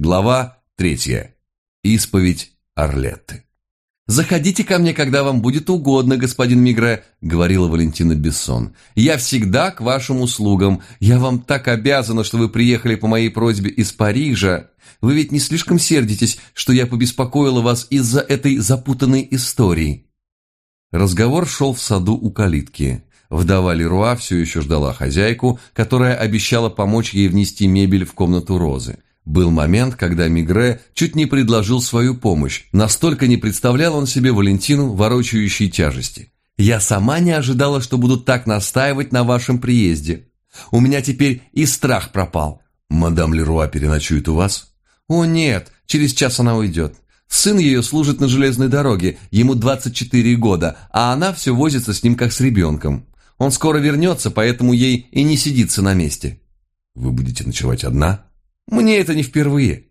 Глава 3. Исповедь Арлетты. «Заходите ко мне, когда вам будет угодно, господин Мигре», — говорила Валентина Бессон. «Я всегда к вашим услугам. Я вам так обязана, что вы приехали по моей просьбе из Парижа. Вы ведь не слишком сердитесь, что я побеспокоила вас из-за этой запутанной истории?» Разговор шел в саду у калитки. Вдова Леруа все еще ждала хозяйку, которая обещала помочь ей внести мебель в комнату Розы. Был момент, когда Мигре чуть не предложил свою помощь. Настолько не представлял он себе Валентину, ворочающей тяжести. «Я сама не ожидала, что будут так настаивать на вашем приезде. У меня теперь и страх пропал». «Мадам Леруа переночует у вас?» «О нет, через час она уйдет. Сын ее служит на железной дороге, ему 24 года, а она все возится с ним как с ребенком. Он скоро вернется, поэтому ей и не сидится на месте». «Вы будете ночевать одна?» «Мне это не впервые».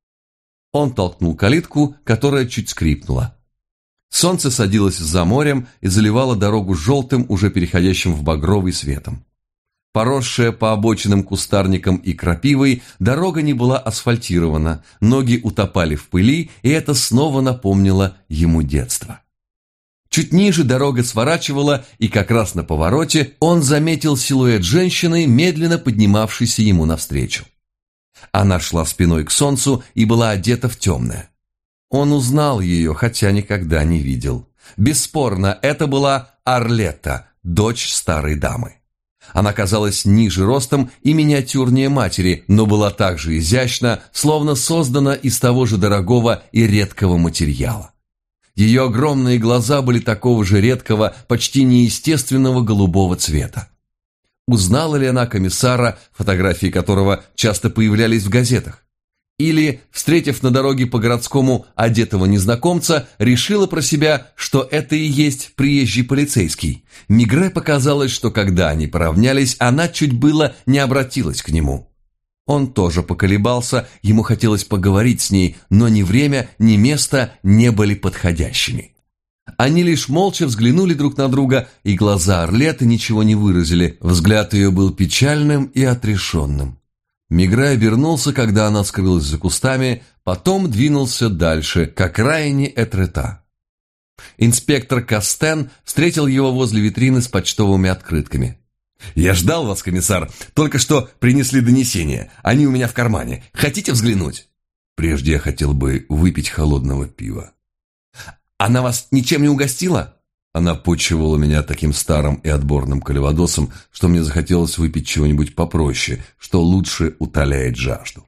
Он толкнул калитку, которая чуть скрипнула. Солнце садилось за морем и заливало дорогу желтым, уже переходящим в багровый светом. Поросшая по обочинам кустарником и крапивой, дорога не была асфальтирована, ноги утопали в пыли, и это снова напомнило ему детство. Чуть ниже дорога сворачивала, и как раз на повороте он заметил силуэт женщины, медленно поднимавшейся ему навстречу. Она шла спиной к солнцу и была одета в темное. Он узнал ее, хотя никогда не видел. Бесспорно, это была Арлетта, дочь старой дамы. Она казалась ниже ростом и миниатюрнее матери, но была так же изящна, словно создана из того же дорогого и редкого материала. Ее огромные глаза были такого же редкого, почти неестественного голубого цвета. Узнала ли она комиссара, фотографии которого часто появлялись в газетах? Или, встретив на дороге по-городскому одетого незнакомца, решила про себя, что это и есть приезжий полицейский? Мигре показалось, что когда они поравнялись, она чуть было не обратилась к нему. Он тоже поколебался, ему хотелось поговорить с ней, но ни время, ни место не были подходящими. Они лишь молча взглянули друг на друга, и глаза Арлетты ничего не выразили. Взгляд ее был печальным и отрешенным. Мигре обернулся, когда она скрылась за кустами, потом двинулся дальше, к окраине Этрета. Инспектор Кастен встретил его возле витрины с почтовыми открытками. «Я ждал вас, комиссар. Только что принесли донесение. Они у меня в кармане. Хотите взглянуть?» «Прежде я хотел бы выпить холодного пива». «Она вас ничем не угостила?» Она почивала меня таким старым и отборным кальвадосом, что мне захотелось выпить чего-нибудь попроще, что лучше утоляет жажду.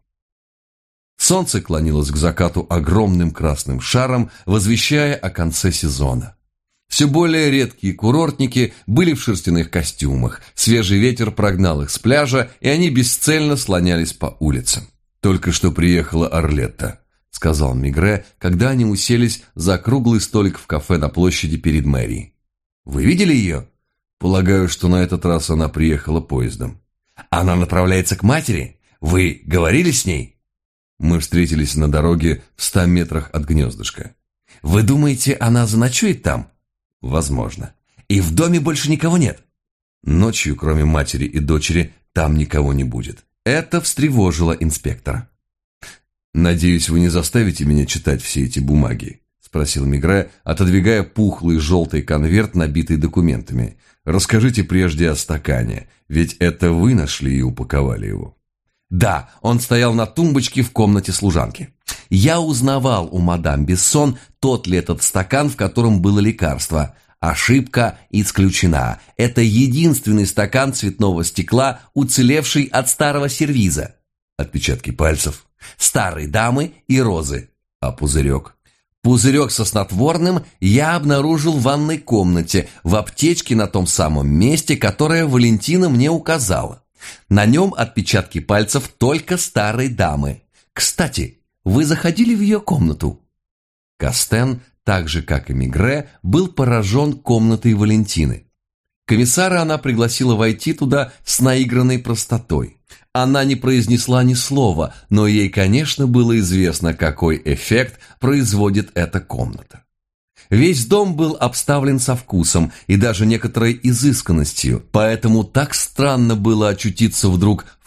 Солнце клонилось к закату огромным красным шаром, возвещая о конце сезона. Все более редкие курортники были в шерстяных костюмах, свежий ветер прогнал их с пляжа, и они бесцельно слонялись по улицам. «Только что приехала Арлетта», — сказал Мигре, когда они уселись за круглый столик в кафе на площади перед мэрией. «Вы видели ее?» «Полагаю, что на этот раз она приехала поездом». «Она направляется к матери? Вы говорили с ней?» «Мы встретились на дороге в 100 метрах от гнездышка». «Вы думаете, она заночует там?» «Возможно». «И в доме больше никого нет?» «Ночью, кроме матери и дочери, там никого не будет». Это встревожило инспектора. «Надеюсь, вы не заставите меня читать все эти бумаги?» – спросил Мигре, отодвигая пухлый желтый конверт, набитый документами. «Расскажите прежде о стакане, ведь это вы нашли и упаковали его». «Да, он стоял на тумбочке в комнате служанки. Я узнавал у мадам Бессон, тот ли этот стакан, в котором было лекарство. Ошибка исключена. Это единственный стакан цветного стекла, уцелевший от старого сервиза». «Отпечатки пальцев?» «Старой дамы и розы». «А пузырек?» «Пузырек со снотворным я обнаружил в ванной комнате, в аптечке на том самом месте, которое Валентина мне указала. На нем отпечатки пальцев только старой дамы. Кстати, вы заходили в ее комнату?» Кастен, так же как и Мигре, был поражен комнатой Валентины. Комиссара она пригласила войти туда с наигранной простотой. Она не произнесла ни слова, но ей, конечно, было известно, какой эффект производит эта комната. Весь дом был обставлен со вкусом и даже некоторой изысканностью, поэтому так странно было очутиться вдруг в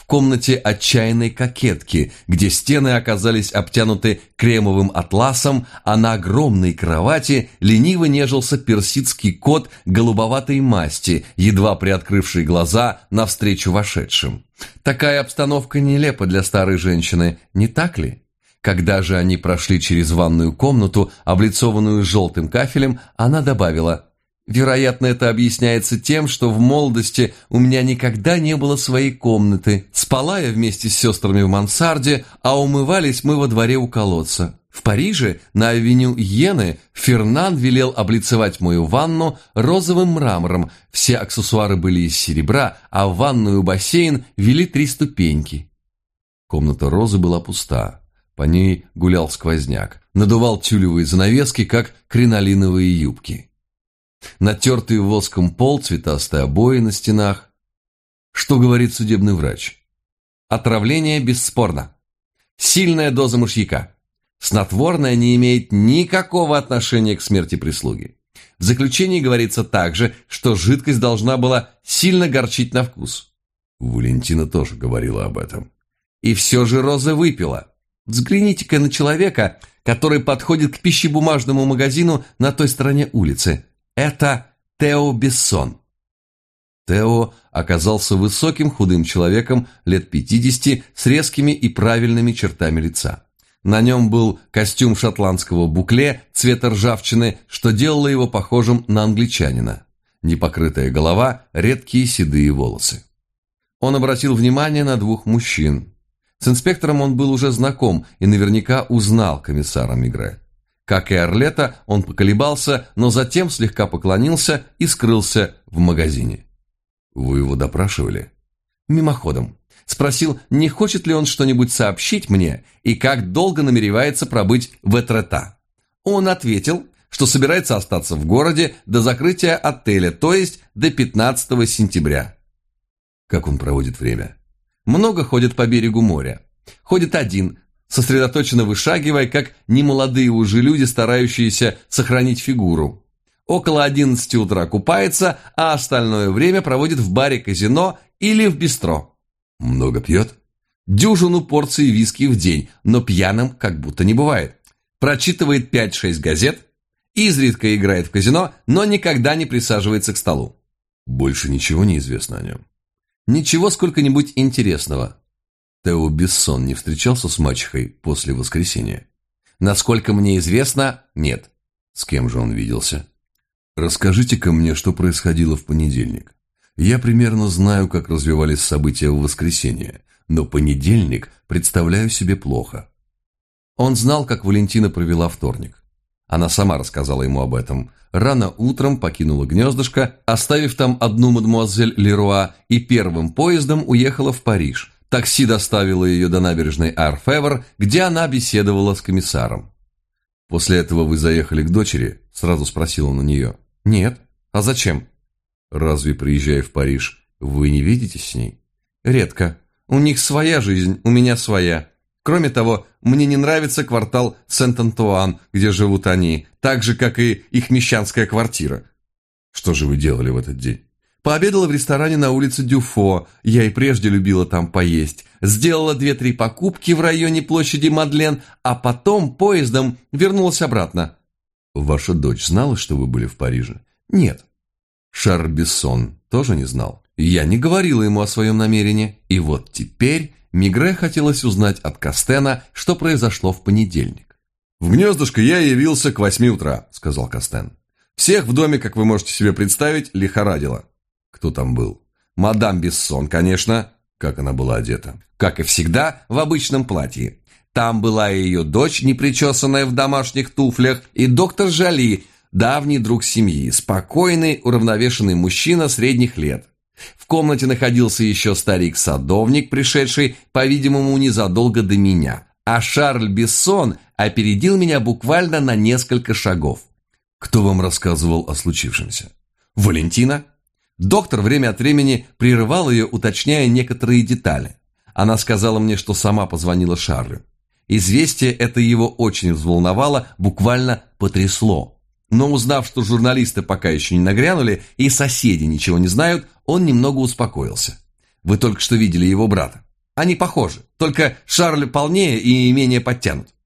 комнате отчаянной кокетки, где стены оказались обтянуты кремовым атласом, а на огромной кровати лениво нежился персидский кот голубоватой масти, едва приоткрывший глаза навстречу вошедшим. Такая обстановка нелепа для старой женщины, не так ли? Когда же они прошли через ванную комнату, облицованную желтым кафелем, она добавила: «Вероятно, это объясняется тем, что в молодости у меня никогда не было своей комнаты. Спала я вместе с сестрами в мансарде, а умывались мы во дворе у колодца. В Париже, на авеню Йены, Фернан велел облицевать мою ванну розовым мрамором. Все аксессуары были из серебра, а в ванную бассейн вели 3 ступеньки». Комната Розы была пуста. По ней гулял сквозняк, надувал тюлевые занавески, как кринолиновые юбки. Натертый воском пол, цветастые обои на стенах. Что говорит судебный врач? Отравление бесспорно. Сильная доза мышьяка. Снотворное не имеет никакого отношения к смерти прислуги. В заключении говорится также, что жидкость должна была сильно горчить на вкус. Валентина тоже говорила об этом. И все же Роза выпила. Взгляните-ка на человека, который подходит к пищебумажному магазину на той стороне улицы. Это Тео Бессон. Тео оказался высоким худым человеком лет 50 с резкими и правильными чертами лица. На нем был костюм шотландского букле цвета ржавчины, что делало его похожим на англичанина. Непокрытая голова, редкие седые волосы. Он обратил внимание на 2 мужчин. С инспектором он был уже знаком и наверняка узнал комиссара Мигре. Как и Арлетта, он поколебался, но затем слегка поклонился и скрылся в магазине. «Вы его допрашивали?» «Мимоходом. Спросил, не хочет ли он что-нибудь сообщить мне и как долго намеревается пробыть в Этрета. Он ответил, что собирается остаться в городе до закрытия отеля, то есть до 15 сентября. Как он проводит время? Много ходит по берегу моря. Ходит один, сосредоточенно вышагивая, как немолодые уже люди, старающиеся сохранить фигуру. Около 11 утра купается, а остальное время проводит в баре-казино или в бистро. Много пьет? Дюжину порций виски в день, но пьяным как будто не бывает. Прочитывает 5-6 газет, изредка играет в казино, но никогда не присаживается к столу. Больше ничего не известно о нем. Ничего сколько-нибудь интересного. Тео Бессон не встречался с мачехой после воскресенья? Насколько мне известно, нет. С кем же он виделся? Расскажите-ка мне, что происходило в понедельник. Я примерно знаю, как развивались события в воскресенье, но понедельник представляю себе плохо. Он знал, как Валентина провела вторник. Она сама рассказала ему об этом. Рано утром покинула гнездышко, оставив там одну мадемуазель Леруа, и первым поездом уехала в Париж. Такси доставило ее до набережной Арфевр, где она беседовала с комиссаром. «После этого вы заехали к дочери?» – сразу спросил он у нее. «Нет. А зачем?» «Разве, приезжая в Париж, вы не видитесь с ней?» «Редко. У них своя жизнь, у меня своя. Кроме того, мне не нравится квартал Сент-Антуан, где живут они, так же, как и их мещанская квартира». «Что же вы делали в этот день?» «Пообедала в ресторане на улице Дюфо, я и прежде любила там поесть. Сделала 2-3 покупки в районе площади Мадлен, а потом поездом вернулась обратно». «Ваша дочь знала, что вы были в Париже?» «Нет». «Шарль Бессон тоже не знал?» «Я не говорила ему о своем намерении». И вот теперь Мигре хотелось узнать от Кастена, что произошло в понедельник. «В гнездышко я явился к 8 утра», — сказал Кастен. «Всех в доме, как вы можете себе представить, лихорадило». «Кто там был?» «Мадам Бессон, конечно». «Как она была одета?» «Как и всегда, в обычном платье. Там была и ее дочь, непричесанная в домашних туфлях, и доктор Жали, давний друг семьи, спокойный, уравновешенный мужчина средних лет. В комнате находился еще старик-садовник, пришедший, по-видимому, незадолго до меня, а Шарль Бессон опередил меня буквально на несколько шагов». «Кто вам рассказывал о случившемся?» «Валентина». Доктор время от времени прерывал ее, уточняя некоторые детали. Она сказала мне, что сама позвонила Шарлю. Известие это его очень взволновало, буквально потрясло. Но узнав, что журналисты пока еще не нагрянули и соседи ничего не знают, он немного успокоился. Вы только что видели его брата. Они похожи, только Шарль полнее и менее подтянут.